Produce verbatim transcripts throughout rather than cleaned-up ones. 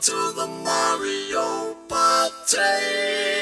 to the Mario Party.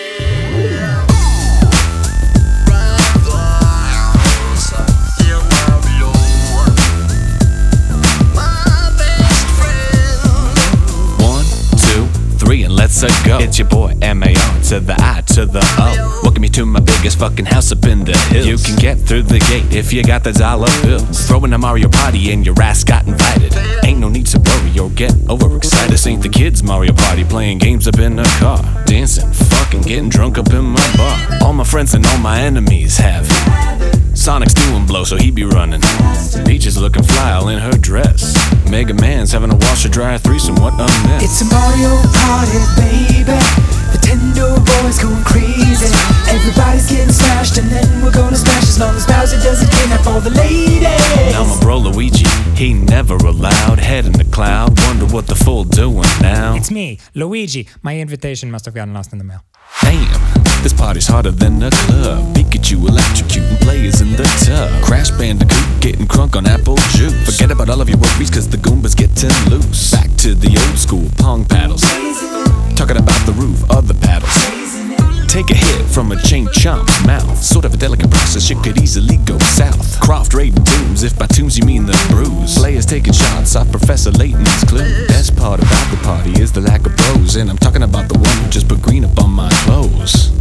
And let's go. It's your boy M A O to the I to the O. Welcome you to my biggest fucking house up in the hills. You can get through the gate if you got the dollar bills. Throwing a Mario Party and your ass got invited. Ain't no need to worry or get overexcited. This ain't the kids Mario Party playing games up in the car. Dancing, fucking, getting drunk up in my bar. All my friends and all my enemies have Sonic's doing blow, so he be running. Peach is looking fly all in her dress. Mega Man's having a washer dryer threesome, what a mess. It's a Mario Party, baby. Nintendo boys going crazy. Everybody's getting smashed, and then we're gonna smash as long as Bowser doesn't kidnap all the ladies. Now my bro Luigi, he never allowed. Head in the cloud, wonder what the fool doing now. It's me, Luigi. My invitation must have gotten lost in the mail. Damn, this party's harder than a club. Pikachu electrocuting players in the tub. Crash Bandicoot getting crunk on apple juice. Forget about all of your worries cause the Goombas getting loose. Back to the old school Pong paddles. Talking about the roof of the paddles. Take a hit from a chain chomp's mouth. Sort of a delicate process, it could easily go south. Croft raiding tombs, if by tombs you mean the bruise. Players taking shots off Professor Layton's clue. Best part about the party is the lack of bros. And I'm talking about the one who just put green up on my clothes.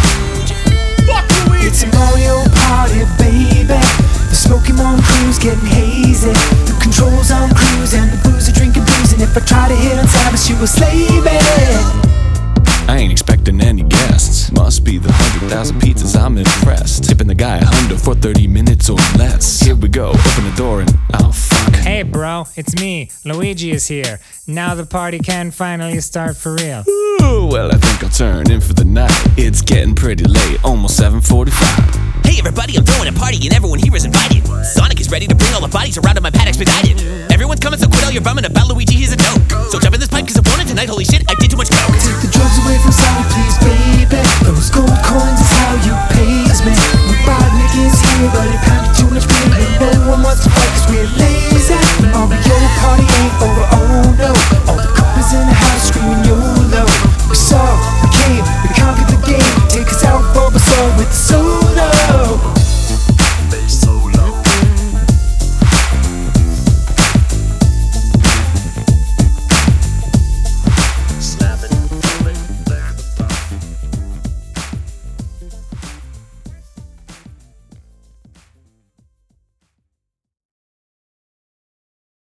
It's a Mario Party, baby. The Smoky Mon crew's getting hazy. The controls on cruise and the booze are drinking booze. And if I try to hit on Samus, you will slay me. I ain't expecting any guests. Must be the hundred thousand pizzas, I'm impressed. Tipping the guy a hundo for thirty minutes or less. Here we go, open the door and oh fuck. Hey bro, it's me, Luigi is here. Now the party can finally start for real. Ooh, well I think I'll turn in for the night. It's getting pretty late, almost seven forty-five. Hey everybody, I'm throwing a party and everyone here is invited. Sonic is ready to bring all the bodies around to my pad expedited. Everyone's coming, so quit all your bumming about Luigi, he's a dope.